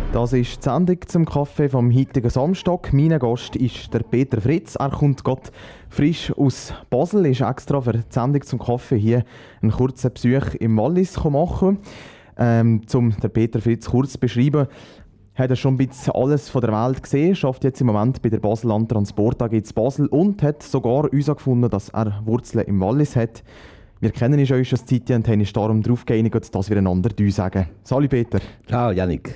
Das ist die Sendung zum Kaffee vom heutigen Samstag. Mein Gast ist der Peter Fritz. Er kommt gerade frisch aus Basel, ist extra für die Sendung zum Kaffee hier einen kurzen Besuch im Wallis machen. Um den Peter Fritz kurz zu beschreiben, hat er schon ein bisschen alles von der Welt gesehen, schafft jetzt im Moment bei der Basel Land Transport AG in Basel und hat sogar herausgefunden, dass er Wurzeln im Wallis hat. Wir kennen uns schon eine Zeit und haben uns darum darauf geeinigt, dass wir einander «du» sagen. Salut Peter. Ciao Yannick.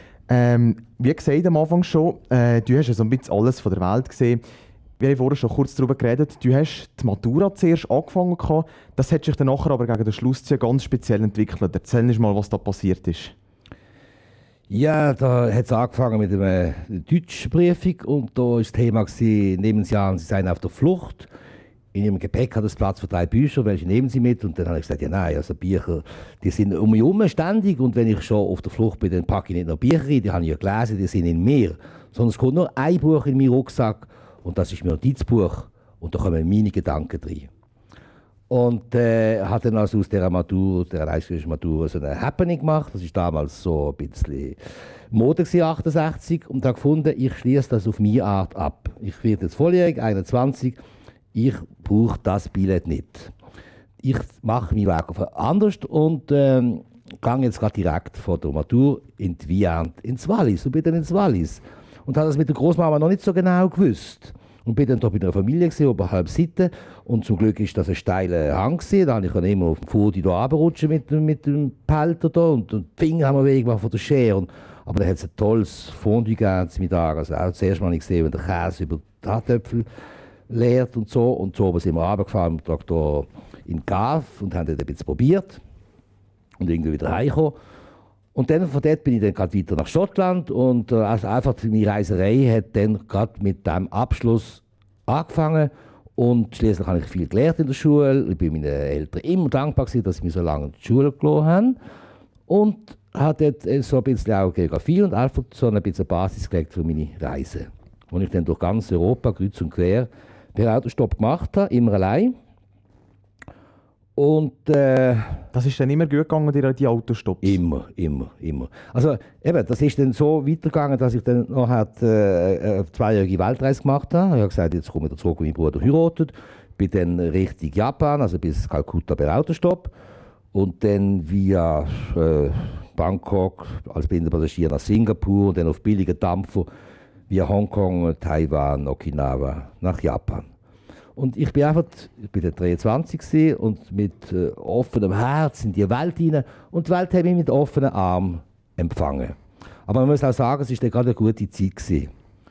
Wie gesagt am Anfang schon, du hast ja so ein bisschen alles von der Welt gesehen. Wir haben vorhin schon kurz darüber geredet. Du hast die Matura zuerst angefangen. Das hat sich dann nachher aber gegen den Schluss ganz speziell entwickelt. Erzähl uns mal, was da passiert ist. Ja, da hat es angefangen mit einer Deutschprüfung und da war das Thema Lebensjahr, Sie seien auf der Flucht. In Ihrem Gepäck hat es Platz für 3 Bücher, welche nehmen Sie mit? Und dann habe ich gesagt, ja nein, also Bücher, die sind um mich herum ständig und wenn ich schon auf der Flucht bin, dann packe ich nicht noch Bücher rein, die habe ich ja gelesen, die sind in mir. Sondern es kommt nur ein Buch in meinen Rucksack und das ist mein Notizbuch und da kommen meine Gedanken drin. Und hat dann also aus dieser Matur, der eidgenössischen Matur, so eine Happening gemacht. Das war damals so ein bisschen Mode, 68, und habe gefunden, ich schließe das auf meine Art ab. Ich werde jetzt volljährig, 21. Ich brauche das Billett nicht. Ich mache meinen Weg auf anders und gehe jetzt gerade direkt von der Matur in die Viande, ins Wallis und bin dann ins Wallis. Und habe das mit der Großmama noch nicht so genau gewusst. Und bin dann da bei einer Familie gesehen, oberhalb Seite. Und zum Glück ist das ein steiler Hang gewesen. Da habe ich dann immer auf dem Pfudi da runterrutschen mit dem Pelter da. Und die Finger haben wir weggemacht von der Schere. Aber da hat es ein tolles Fondue gegeben zum Mittag. Also auch das erste Mal gesehen, wenn der Käse über die Hartöpfel leert und so. Und so sind wir runtergefahren am Tag hier in Gaf und haben dann ein bisschen probiert. Und irgendwie wieder heimgekommen. Und dann von dort bin ich dann gerade weiter nach Schottland und also einfach meine Reiserei hat dann gerade mit diesem Abschluss angefangen und schließlich habe ich viel gelernt in der Schule. Ich bin meinen Eltern immer dankbar gewesen, dass sie mich so lange in die Schule gelassen haben und habe dort so ein bisschen auch Geografie und einfach so ein bisschen Basis gelegt für meine Reise. Und ich dann durch ganz Europa kreuz und quer per Autostopp gemacht habe, immer allein. Und das ist dann immer gut gegangen, die Autostopps? Immer. Also eben, das ist dann so weitergegangen, dass ich dann noch eine 2-jährige Weltreise gemacht habe. Ich habe gesagt, jetzt komme ich zurück, wo mein Bruder heiratet. Bin dann Richtung Japan, also bis Kalkutta per Autostopp. Und dann via Bangkok als Bindenpassagier nach Singapur und dann auf billigen Dampfer via Hongkong, Taiwan, Okinawa nach Japan. Und ich bin dann 23 und mit offenem Herz in die Welt hinein. Und die Welt habe ich mit offenen Armen empfangen. Aber man muss auch sagen, es war gerade eine gute Zeit gewesen.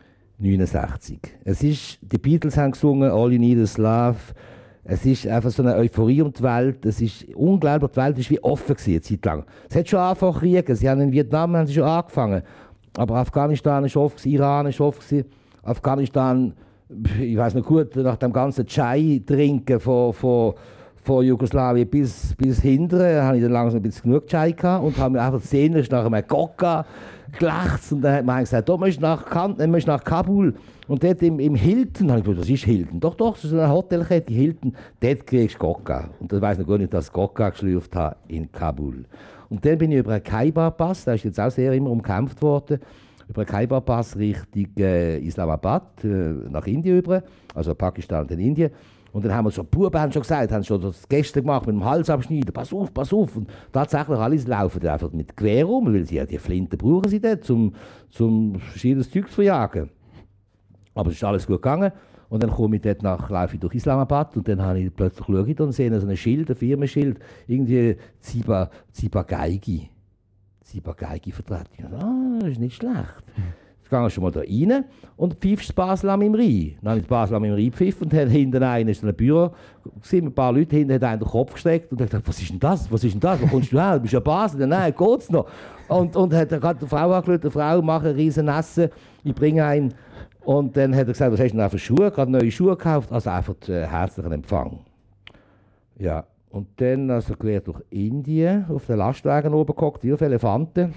69. Die Beatles haben gesungen, All You Need Is Love. Es ist einfach so eine Euphorie um die Welt. Es ist unglaublich, die Welt war wie offen gewesen, eine Zeit lang. Es hat schon angefangen zu kriegen. Sie haben in Vietnam haben sie schon angefangen. Aber Afghanistan war offen, Iran war offen. Afghanistan, ich weiß noch gut, nach dem ganzen Chai-Trinken von Jugoslawien bis hinten, habe ich dann langsam ein bisschen genug Chai gehabt und habe mir einfach sehnlichst nach einem Coca gelächzt. Und dann hat man gesagt, du musst nach Kabul. Und dort im Hilton, habe ich gesagt, was ist Hilton? Doch, das ist eine Hotelkette, Hilton, dort kriegst du Coca. Und dann weiss ich noch gar nicht, dass ich Coca geschlürft habe in Kabul. Und dann bin ich über einen Khyber-Pass, der ist jetzt auch sehr immer umkämpft worden, über einen Khyber-Pass Richtung Islamabad, nach Indien über, also Pakistan und Indien. Und dann haben wir so, Buben schon gesagt, haben schon das Gäste gemacht mit dem Hals abschneiden, pass auf. Und tatsächlich alles laufen einfach mit Gewehr rum, weil sie ja die Flinten brauchen sie dort, zum verschiedenes Zeug zu verjagen. Aber es ist alles gut gegangen. Und dann laufe ich durch Islamabad und dann habe ich plötzlich schaue und sehe so ein Schild, ein Firmenschild, irgendwie Ciba-Geigy vertreten. Das ist nicht schlecht. Jetzt gehen wir schon mal da rein und pfiffst Basel am Rhein. Dann habe ich Basel am Rhein gepfiffen und hinten einer ist ein Büro, mit ein paar Leute hinten, hat einen den Kopf gesteckt und hat gesagt, was ist denn das? Wo kommst du her? Du bist ja Basel. Nein, geht's noch? Und hat gerade die Frau angeschaut, die Frau macht ein riesen Essen, ich bringe einen. Und dann hat er gesagt, was hast du denn für Schuhe? Gerade neue Schuhe gekauft, also einfach herzlichen Empfang. Ja, und dann also quer durch Indien, auf den Lastwagen oben gehockt, wie auf Elefanten.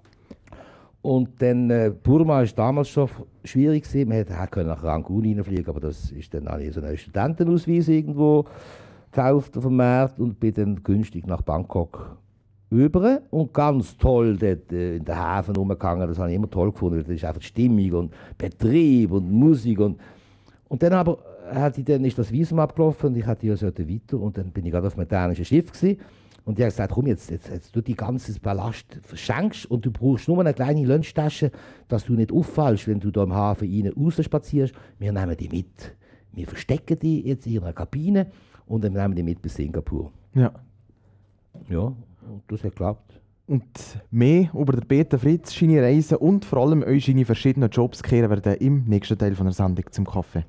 Und dann, Burma war damals schon schwierig gewesen. Man hätte nach Rangoon reinfliegen, aber das ist dann so ein Studentenausweis irgendwo gekauft auf dem Markt und bin dann günstig nach Bangkok über und ganz toll dort in den Häfen rumgegangen. Das habe ich immer toll gefunden, weil das ist einfach die Stimmung und Betrieb und Musik. Und dann aber ist das Visum abgelaufen und ich hatte ja weiter und dann bin ich gerade auf einem italienischen Schiff gewesen. Und die hat gesagt, komm, jetzt du die ganze Ballast verschenkst und du brauchst nur eine kleine Lunchtasche, dass du nicht auffallst, wenn du da im Hafen rein raus spazierst. Wir nehmen die mit. Wir verstecken die jetzt in einer Kabine und dann nehmen die mit bis Singapur. Ja. Ja, und das hat geklappt. Und mehr über den Peter Fritz, seine Reisen und vor allem euch seine verschiedenen Jobs kehren werden im nächsten Teil von der Sendung zum Kaffee.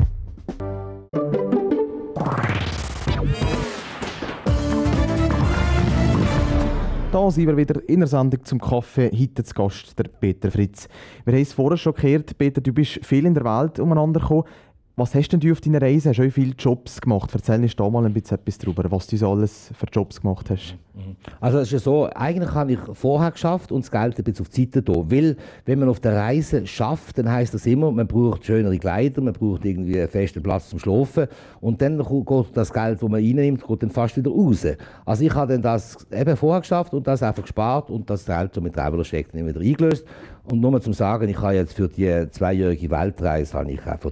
Da sind wir wieder in der Sendung zum Kaffee. Heute zu Gast der Peter Fritz. Wir haben es vorher schon gehört, Peter, du bist viel in der Welt umeinander gekommen. Was hast denn du auf deiner Reise? Hast du auch viele Jobs gemacht? Erzähl uns da mal ein bisschen etwas darüber, was du so alles für Jobs gemacht hast. Also es ist ja so, eigentlich habe ich vorher geschafft und das Geld ein bisschen auf die Seite da. Weil, wenn man auf der Reise schafft, dann heisst das immer, man braucht schönere Kleider, man braucht irgendwie einen festen Platz zum Schlafen und dann geht das Geld, das man reinnimmt, geht dann fast wieder raus. Also ich habe dann das eben vorher geschafft und das einfach gespart und das Geld, das mit Traveler-Scheck dann wieder eingelöst. Und nur mal zum Sagen, ich habe jetzt für die 2-jährige Weltreise habe ich einfach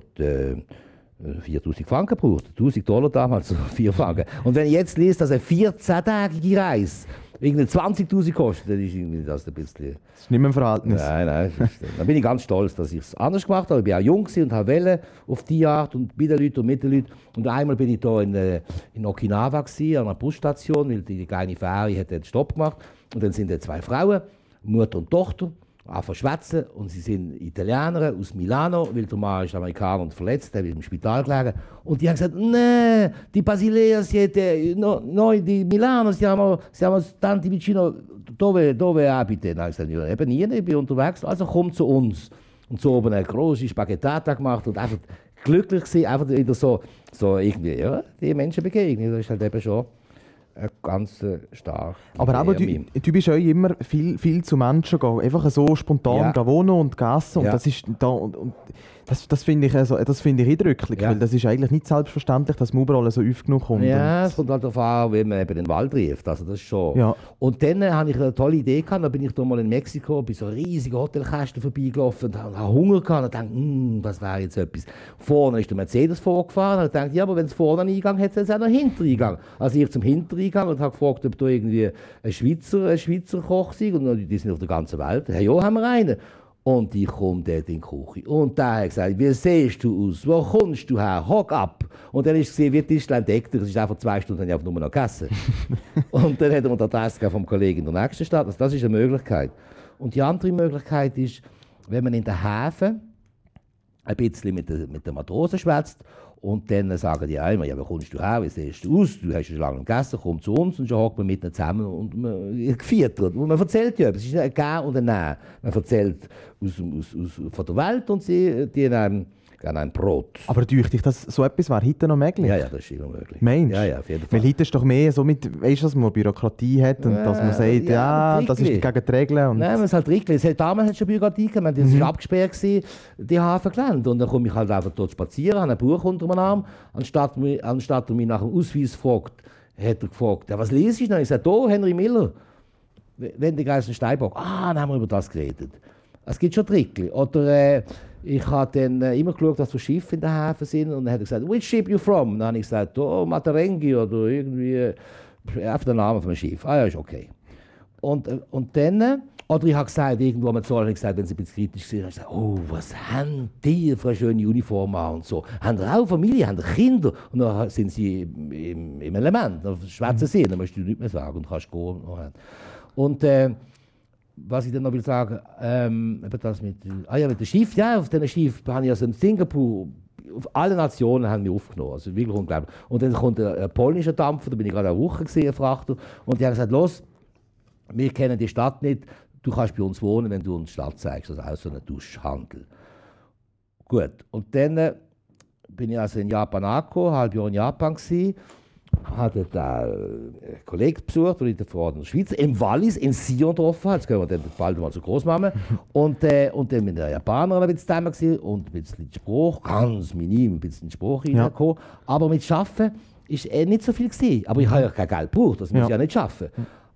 4'000 Franken gebraucht. $1.000 damals, so 4 Franken. Und wenn ich jetzt lese, dass eine 14-tägige Reise irgendwie 20'000 kostet, dann ist irgendwie das ein bisschen... Das ist nicht mehr im Verhältnis. Nein. Dann bin ich ganz stolz, dass ich es anders gemacht habe. Ich war auch jung und habe Welle auf die Art und bei den Leuten und mit den Leuten. Und einmal bin ich da in Okinawa gewesen, an einer Busstation, weil die kleine Fähre hat den Stopp gemacht. Und dann sind da 2 Frauen, Mutter und Tochter, anfangen zu schwätzen und sie sind Italiener aus Milano, weil der Mann ist Amerikaner und verletzt, der ist im Spital gelegen. Und die haben gesagt, nein, die Basileas siete, noi di Milano siamo tanti vicino, dove abite? Dann habe ich gesagt, ja, eben nie, ich bin unterwegs, also komm zu uns. Und so oben eine große Spaghettata gemacht und einfach glücklich gewesen, einfach wieder so irgendwie, ja, die Menschen begegnen, das ist halt eben schon ganz stark. Aber auch du bist auch immer viel zu Menschen gegangen, einfach so spontan wohnen und essen. Und das ist da und das finde ich eindrücklich, weil das ist eigentlich nicht selbstverständlich, dass man überall so oft genug kommt. Ja, es kommt halt darauf an, wie man eben den Wald trifft. Also das ist schon. Ja. Und dann habe ich eine tolle Idee gehabt. Dann bin ich da mal in Mexiko bei so riesigen Hotelkästen vorbeigelaufen und habe Hunger gehabt und dachte, was wäre jetzt etwas. Vorne ist der Mercedes vorgefahren und dachte, ja, aber wenn es vorne einen Eingang hat, hat es auch einen Hintereingang. Also ich zum Hintereingang und habe gefragt, ob da irgendwie ein Schweizer Koch sei. Und die sind auf der ganzen Welt. Ja, haben wir einen. Und ich komme dort in die Küche. Und der hat gesagt, wie siehst du aus? Wo kommst du her? Hock ab! Und dann ist es gesehen, wie Tischlein deckt. Das ist einfach 2 Stunden, habe ich nur noch gegessen. Und dann hat er mir die Adresse vom Kollegen in der nächsten Stadt. Also das ist eine Möglichkeit. Und die andere Möglichkeit ist, wenn man in den Häfen ein bisschen mit den Matrosen schwätzt und dann sagen die immer, ja, wo kommst du her, wie siehst du aus, du hast schon lange gegessen, komm zu uns und schon hockt man mit ihnen zusammen und man gefeiert. Und man erzählt ja, es ist ein Gehen und ein Nehmen. Man erzählt von der Welt und die nehmen gerne ein Brot. Aber durch dich, so etwas wäre heute noch möglich? Ja, das ist immer möglich. Meinst du? Ja, auf jeden Fall. Weil heute ist doch mehr so mit, weißt du, dass man Bürokratie hat und dass man sagt, das ist gegen die Regeln. Und nein, man ist halt Regeln. Damals hat es schon Bürokratie gegeben, das war abgesperrt, die Hafengelände. Und dann komme ich halt einfach dort spazieren, habe ein Buch unter meinem Arm. Anstatt er mich nach dem Ausweis fragt, hat er gefragt, ja, was lese ich denn? Ich sage, Henry Miller, Wendigeisen Steinbock. Dann haben wir über das geredet. Es gibt schon Tricks. Oder ich habe dann immer geschaut, dass so Schiffe in den Häfen sind. Und dann hat er gesagt, which ship you from? Dann habe ich gesagt, Matarengi oder irgendwie, einfach der Name vom Schiff. Ja, ist okay. Und dann, oder ich habe gesagt, irgendwo am Zoll, habe ich gesagt, wenn sie ein bisschen kritisch sind, habe ich gesagt, was haben die für eine schöne Uniform an und so. Haben die auch Familie, haben die Kinder? Und dann sind sie im Element, dann schwätzen sie, dann musst du nichts mehr sagen und kannst gehen. Und was ich dann noch will sagen, das mit dem Schiff, ja, auf diesem Schiff habe ich also in Singapur, auf alle Nationen haben mich aufgenommen, also wirklich unglaublich. Und dann kommt ein polnischer Dampfer, da bin ich gerade eine Woche gesehen, ein Frachter, und die haben gesagt, los, wir kennen die Stadt nicht, du kannst bei uns wohnen, wenn du uns die Stadt zeigst, also auch so ein Duschhandel. Gut, und dann bin ich also in Japan angekommen, ein halbes Jahr in Japan gewesen, hatte da einen Kollegen besucht, der in der Schweiz, im Wallis, in Sion getroffen hat. Jetzt gehen wir dann bald mal zur Großmama. Und dann mit den Japanern ein bisschen zusammen gewesen und ein bisschen Spruch, ganz minim, ein bisschen Spruch reingekommen. Aber mit Arbeiten war nicht so viel gewesen. Aber ich habe ja kein Geld gebraucht, das muss ich ja nicht schaffen.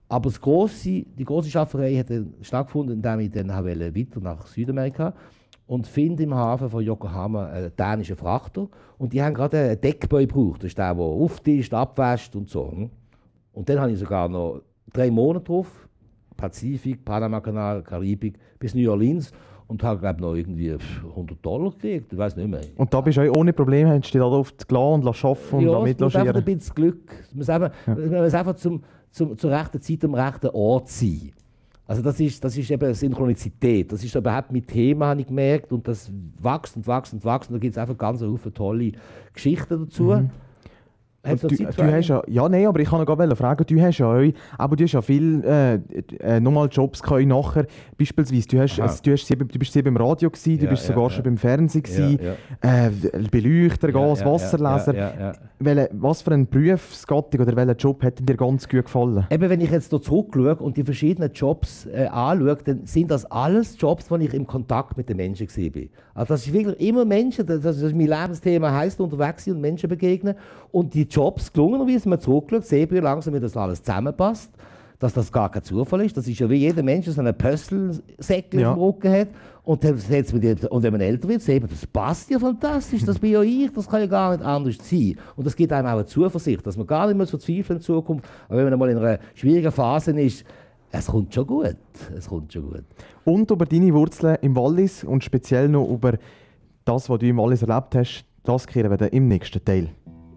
Aber die grosse Schafferei hat dann stattgefunden, indem ich dann weiter nach Südamerika und finde im Hafen von Yokohama einen dänischen Frachter. Und die haben gerade einen Deckboy gebraucht. Das ist der auftischt, abwäscht und so. Und dann habe ich sogar noch 3 Monate drauf. Pazifik, Panama-Kanal, Karibik, bis New Orleans. Und habe, glaube ich, noch irgendwie $100 gekriegt. Ich weiß nicht mehr. Und da bist du auch ohne Probleme, hast du dich da oft gelassen und arbeiten und ja, mitlogieren? Ja, einfach ein bisschen Glück. Man muss einfach zur rechten Zeit am rechten Ort sein. Also das ist eben Synchronizität. Das ist überhaupt mein Thema, habe ich gemerkt. Und das wächst und wächst und wächst. Und da gibt es einfach ganz viele tolle Geschichten dazu. Mhm. Du hast ja, nein, aber ich kann noch fragen, du hast ja viel nochmal Jobs nachher, beispielsweise, du bist beim Radio gewesen, du bist sogar schon beim Fernsehen gewesen, Beleuchter, Gas, Wasserleser. Was für eine Berufsgattung oder welcher Job hat dir ganz gut gefallen? Eben, wenn ich jetzt hier zurückschaue und die verschiedenen Jobs anschaue, dann sind das alles Jobs, wo ich im Kontakt mit den Menschen war. Also das ist wirklich immer Menschen, das ist mein Lebensthema, heisst unterwegs sein und Menschen begegnen. Und die Jobs gelungen, wie man zurückschaut, sehen wir langsam, wie das alles zusammenpasst, dass das gar kein Zufall ist. Das ist ja wie jeder Mensch, der so einen Pösselsäckchen auf dem Rücken hat. Und wenn man älter wird, sieht man, das passt ja fantastisch, das bin ja ich, das kann ja gar nicht anders sein. Und das gibt einem auch eine Zuversicht, dass man gar nicht mehr so zweifeln in Zukunft. Aber wenn man einmal in einer schwierigen Phase ist, es kommt schon gut. Und über deine Wurzeln im Wallis und speziell noch über das, was du im Wallis erlebt hast, das kehren wir dann im nächsten Teil.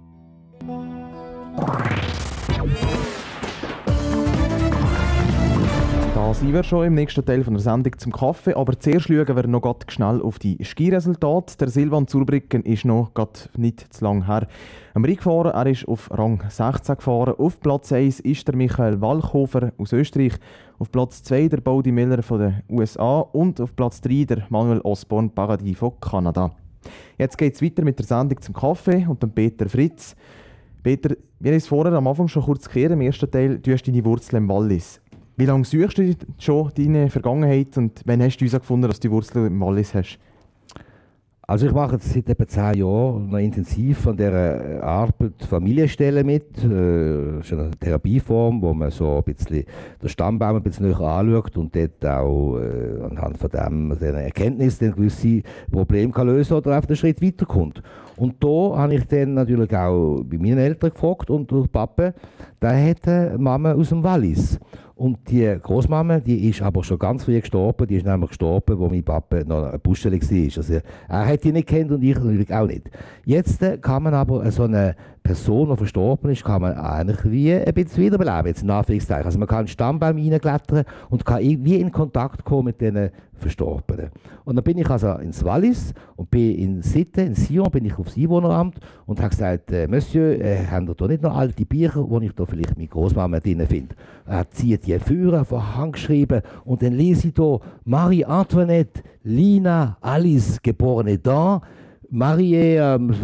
Da sind wir schon im nächsten Teil von der Sendung zum Kaffee, aber zuerst schauen wir noch ganz schnell auf die Skiresultate. Der Silvan Zurbriggen ist noch nicht zu lang her am Ring gefahren. Er ist auf Rang 16 gefahren. Auf Platz 1 ist der Michael Walchhofer aus Österreich, auf Platz 2 der Body Miller von den USA und auf Platz 3 der Manuel Osborne Paradis von Kanada. Jetzt geht es weiter mit der Sendung zum Kaffee und dem Peter Fritz. Peter, wir haben es vorher am Anfang schon kurz geklärt, im ersten Teil, du hast deine Wurzeln im Wallis. Wie lange suchst du schon deine Vergangenheit und wann hast du herausgefunden, dass du die Wurzeln im Wallis hast? Also ich mache jetzt seit etwa 10 Jahren noch intensiv an dieser Arbeit Familienstellen mit. Das ist eine Therapieform, wo man so ein bisschen den Stammbaum ein bisschen näher anschaut und dort auch anhand von dieser Erkenntnis dann gewisse Probleme kann lösen oder auf den Schritt weiterkommt. Und da habe ich dann natürlich auch bei meinen Eltern gefragt und der Papa, der hat eine Mama aus dem Wallis. Und die Großmama, die ist aber schon ganz früh gestorben. Die ist nämlich gestorben, wo mein Papa noch eine Busstelle war. Also, er hat die nicht kennt und ich natürlich auch nicht. Jetzt kann man aber so eine Person, die verstorben ist, kann man eigentlich wie ein bisschen wiederbeleben, jetzt in Anführungszeichen. Also man kann einen Stammbaum reinklettern und kann wie in Kontakt kommen mit diesen Verstorbenen. Und dann bin ich also ins Wallis und bin in Sitte, in Sion, bin ich aufs Einwohneramt und habe gesagt, Monsieur, haben Sie da nicht noch alte Bücher, wo ich da vielleicht meine Großmama drin finde? Er zieht die Führer von Hand geschrieben und dann lese ich da Marie-Antoinette, Lina, Alice, geborene da, Marie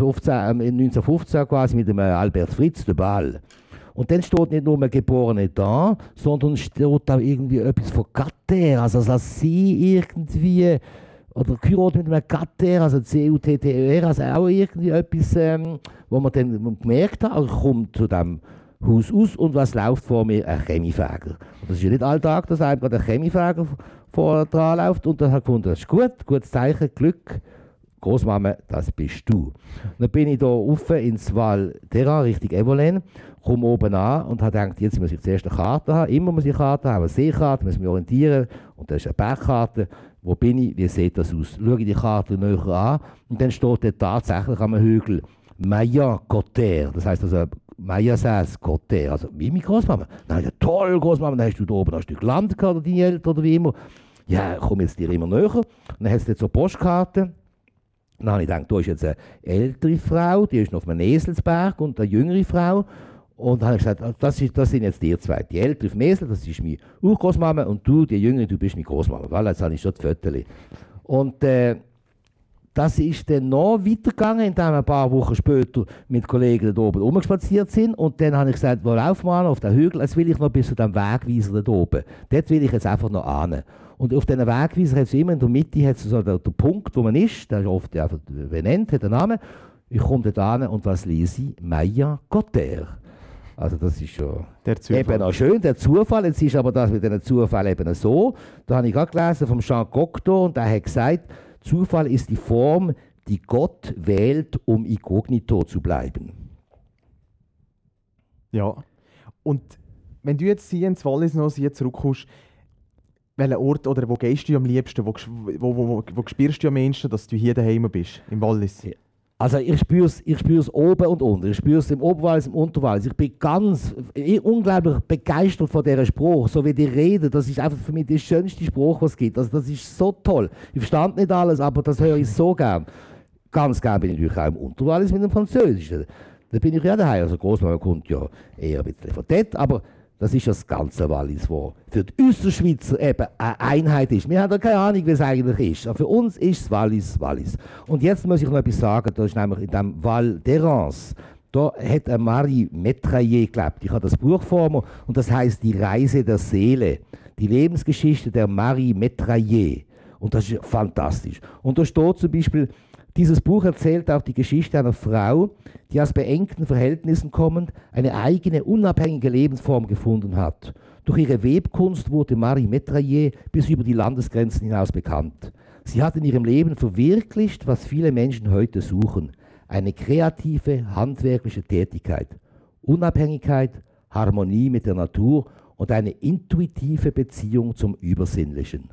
1915 quasi mit dem Albert Fritz de Ball. Und dann steht nicht nur Geborene da, sondern steht da irgendwie etwas von Gatter, also dass sie irgendwie, oder geheiratet mit einem Gatter, also C-U-T-T-E-R, also auch irgendwie etwas, wo man dann gemerkt hat, ich komme zu dem Haus aus und was läuft vor mir? Ein Chemiefäger. Und das ist ja nicht alltag, dass einem gerade ein Chemiefäger vor dran läuft und dann habe ich gefunden, das ist gut, gutes Zeichen, Glück. Großmama, das bist du. Und dann bin ich hier rauf ins Val d'Era, Richtung Evolène, komme oben an und habe gedacht, jetzt muss ich zuerst eine Karte haben. Immer muss ich eine Karte haben, eine Seekarte, muss mich orientieren. Und das ist eine Bergkarte. Wo bin ich? Wie sieht das aus? Schaue ich die Karte näher an und dann steht dort tatsächlich am Hügel Maya Cotter. Das heisst also Maya says Cotter. Also wie meine Großmama. Dann ja toll, Großmama, dann hast du da oben ein Stück Land gehabt, oder deine Eltern oder wie immer. Ja, komm jetzt dir immer näher. Und dann hast du jetzt so Postkarten. Dann habe ich gedacht, da ist jetzt eine ältere Frau, die ist noch auf einem Eselsberg und eine jüngere Frau. Und dann habe ich gesagt, das sind jetzt die zwei. Die ältere auf dem Esel, das ist meine Urgroßmama und du, die jüngere, du bist meine Großmama. Voilà, jetzt habe ich schon die Fotos. Und das ist dann noch weitergegangen, indem wir ein paar Wochen später mit Kollegen da oben rumgespaziert sind. Und dann habe ich gesagt, wo lauf mal auf den Hügel, jetzt will ich noch bis zu dem Wegweiser da oben. Dort will ich jetzt einfach noch hin. Und auf diesen Wegweiser hat es immer in der Mitte so der Punkt, wo man ist, der ist oft einfach benannt, hat einen Namen. Ich komme dort hin und was lese ich? Maya Cotter. Also das ist schon Der Zufall. eben auch schön, der Zufall. Jetzt ist aber das mit diesem Zufall eben so. Da habe ich gerade gelesen vom Jean Cocteau und der hat gesagt, Zufall ist die Form, die Gott wählt, um inkognito zu bleiben. Ja. Und wenn du jetzt hier ins Wallis noch hier zurückkommst, welchen Ort oder wo gehst du am liebsten? Wo spürst du am meisten, dass du hier daheim bist, im Wallis? Ja. Also ich spüre es oben und unten. Ich spüre es im Oberwallis, im Unterwallis. Ich bin unglaublich begeistert von dieser Spruch. So wie die reden, das ist einfach für mich der schönste Spruch, was es gibt. Also das ist so toll. Ich verstand nicht alles, aber das höre ich so gern. Ganz gern bin ich natürlich auch im Unterwallis mit dem Französischen. Da bin ich ja daheim. Also Großmama kommt ja eher ein bisschen von dort, aber das ist das ganze Wallis, wo für die Österschweizer eben eine Einheit ist. Wir haben ja keine Ahnung, wie es eigentlich ist. Aber für uns ist es Wallis, Wallis. Und jetzt muss ich noch etwas sagen, da ist nämlich in dem Val d'Errance, da hat Marie Metraillé gelebt. Ich habe das Buch vor mir und das heißt Die Reise der Seele. Die Lebensgeschichte der Marie Metraillé. Und das ist fantastisch. Und da steht zum Beispiel, dieses Buch erzählt auch die Geschichte einer Frau, die aus beengten Verhältnissen kommend eine eigene, unabhängige Lebensform gefunden hat. Durch ihre Webkunst wurde Marie Metraillé bis über die Landesgrenzen hinaus bekannt. Sie hat in ihrem Leben verwirklicht, was viele Menschen heute suchen. Eine kreative, handwerkliche Tätigkeit, Unabhängigkeit, Harmonie mit der Natur und eine intuitive Beziehung zum Übersinnlichen.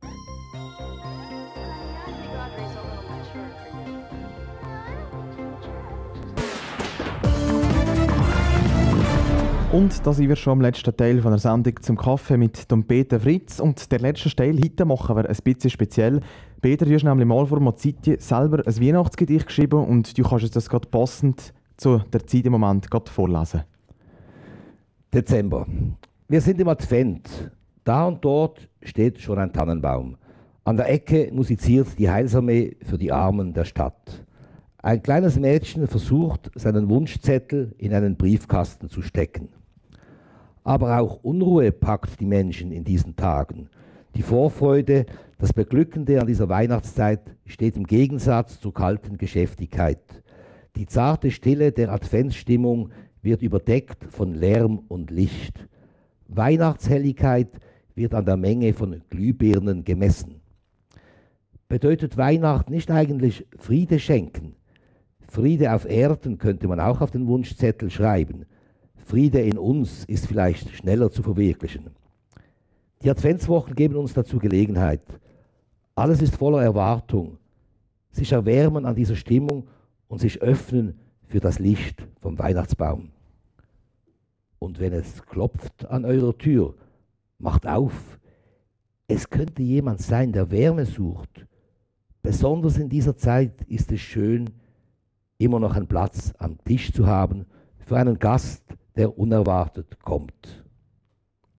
Und da sind wir schon am letzten Teil von der Sendung zum Kaffee mit dem Peter Fritz. Und der letzte Teil heute machen wir ein bisschen speziell. Peter, du hast nämlich mal vor einer Zeit selber ein Weihnachtsgedicht geschrieben und du kannst uns das gerade passend zu der Zeit im Moment gerade vorlesen. Dezember. Wir sind im Advent. Da und dort steht schon ein Tannenbaum. An der Ecke musiziert die Heilsarmee für die Armen der Stadt. Ein kleines Mädchen versucht, seinen Wunschzettel in einen Briefkasten zu stecken. Aber auch Unruhe packt die Menschen in diesen Tagen. Die Vorfreude, das Beglückende an dieser Weihnachtszeit steht im Gegensatz zur kalten Geschäftigkeit. Die zarte Stille der Adventsstimmung wird überdeckt von Lärm und Licht. Weihnachtshelligkeit wird an der Menge von Glühbirnen gemessen. Bedeutet Weihnacht nicht eigentlich Friede schenken? Friede auf Erden könnte man auch auf den Wunschzettel schreiben. Friede in uns ist vielleicht schneller zu verwirklichen. Die Adventswochen geben uns dazu Gelegenheit. Alles ist voller Erwartung. Sich erwärmen an dieser Stimmung und sich öffnen für das Licht vom Weihnachtsbaum. Und wenn es klopft an eurer Tür, macht auf. Es könnte jemand sein, der Wärme sucht. Besonders in dieser Zeit ist es schön, immer noch einen Platz am Tisch zu haben für einen Gast, der unerwartet kommt.